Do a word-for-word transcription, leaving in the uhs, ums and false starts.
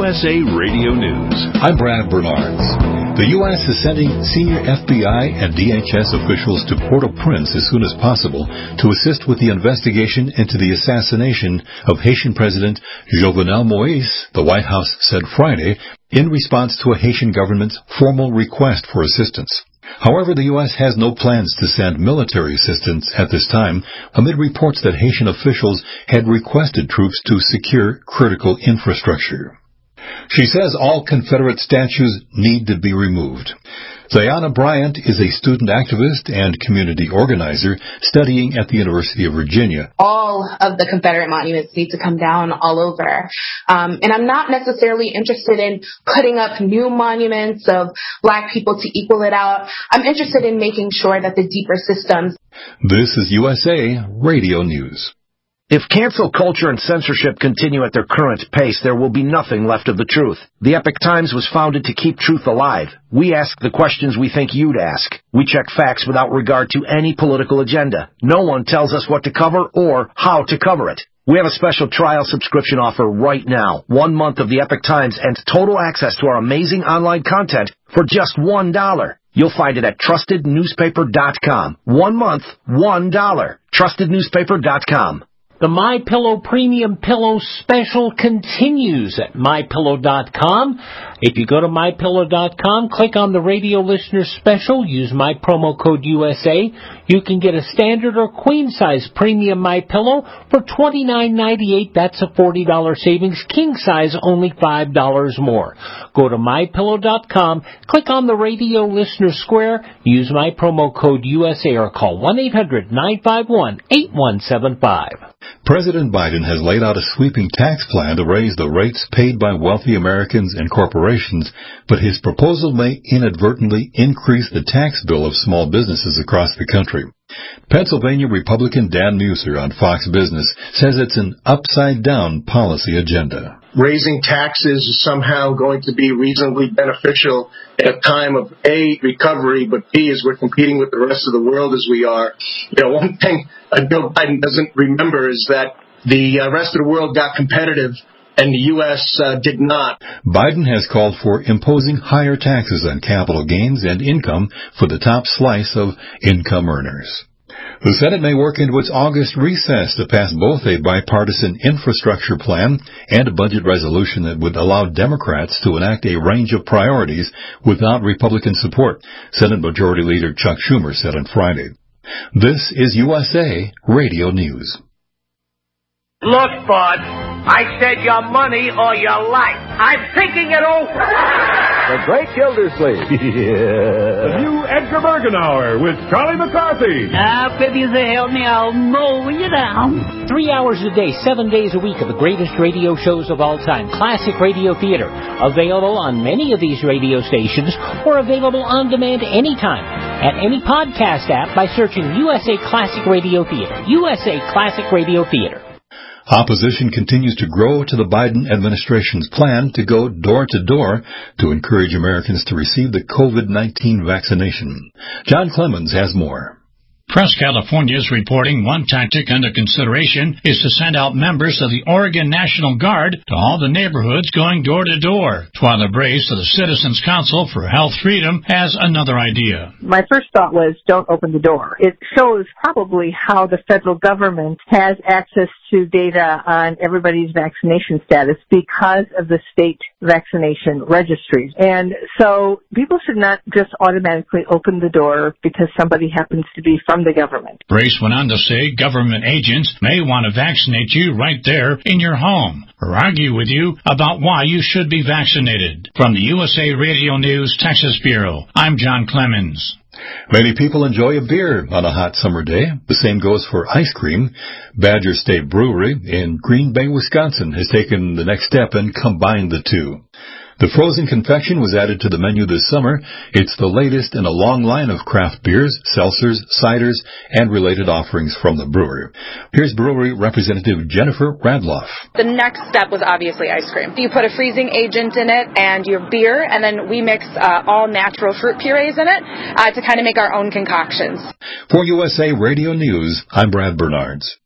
S A Radio News. I'm Brad Bernards. The U S is sending senior F B I and D H S officials to Port-au-Prince as soon as possible to assist with the investigation into the assassination of Haitian President Jovenel Moïse, the White House said Friday, in response to a Haitian government's formal request for assistance. However, the U S has no plans to send military assistance at this time, amid reports that Haitian officials had requested troops to secure critical infrastructure. She says all Confederate statues need to be removed. Zayana Bryant is a student activist and community organizer studying at the University of Virginia. All of the Confederate monuments need to come down all over. Um, and I'm not necessarily interested in putting up new monuments of black people to equal it out. I'm interested in making sure that the deeper systems. This is U S A Radio News. If cancel culture and censorship continue at their current pace, there will be nothing left of the truth. The Epoch Times was founded to keep truth alive. We ask the questions we think you'd ask. We check facts without regard to any political agenda. No one tells us what to cover or how to cover it. We have a special trial subscription offer right now. One month of the Epoch Times and total access to our amazing online content for just one dollar. You'll find it at trusted newspaper dot com. One month, one dollar. trusted newspaper dot com. The MyPillow Premium Pillow Special continues at my pillow dot com. If you go to my pillow dot com, click on the radio listener special, use my promo code U S A. You can get a standard or queen size premium MyPillow for twenty-nine ninety-eight. That's a forty dollars savings. King size only five dollars more. Go to my pillow dot com, click on the radio listener square, use my promo code U S A or call one eight hundred nine five one eight one seven five. President Biden has laid out a sweeping tax plan to raise the rates paid by wealthy Americans and corporations, but his proposal may inadvertently increase the tax bill of small businesses across the country. Pennsylvania Republican Dan Muser on Fox Business says it's an upside-down policy agenda. Raising taxes is somehow going to be reasonably beneficial at a time of A, recovery, but B, as we're competing with the rest of the world as we are. You know, one thing uh, Joe Biden doesn't remember is that the uh, rest of the world got competitive and the U S uh, did not. Biden has called for imposing higher taxes on capital gains and income for the top slice of income earners. The Senate may work into its August recess to pass both a bipartisan infrastructure plan and a budget resolution that would allow Democrats to enact a range of priorities without Republican support, Senate Majority Leader Chuck Schumer said on Friday. This is U S A Radio News. Look, bud, I said your money or your life. I'm thinking it over. The Great Gildersleeve. Yeah. The new Edgar Bergen Hour with Charlie McCarthy. Ah, uh, if you say help me, I'll mow you down. Three hours a day, seven days a week of the greatest radio shows of all time. Classic Radio Theater. Available on many of these radio stations or available on demand anytime at any podcast app by searching U S A Classic Radio Theater. U S A Classic Radio Theater. Opposition continues to grow to the Biden administration's plan to go door-to-door to encourage Americans to receive the COVID nineteen vaccination. John Clemens has more. Press California is reporting one tactic under consideration is to send out members of the Oregon National Guard to all the neighborhoods going door to door. Twyla Brace of the Citizens Council for Health Freedom has another idea. My first thought was, don't open the door. It shows probably how the federal government has access to data on everybody's vaccination status because of the state vaccination registries. And so people should not just automatically open the door because somebody happens to be from the government. Brace went on to say government agents may want to vaccinate you right there in your home or argue with you about why you should be vaccinated. From the U S A Radio News Texas Bureau, I'm John Clemens. Many people enjoy a beer on a hot summer day. The same goes for ice cream. Badger State Brewery in Green Bay, Wisconsin has taken the next step and combined the two. The frozen confection was added to the menu this summer. It's the latest in a long line of craft beers, seltzers, ciders, and related offerings from the brewery. Here's brewery representative Jennifer Radloff. The next step was obviously ice cream. You put a freezing agent in it and your beer, and then we mix uh, all natural fruit purees in it uh, to kind of make our own concoctions. For U S A Radio News, I'm Brad Bernards.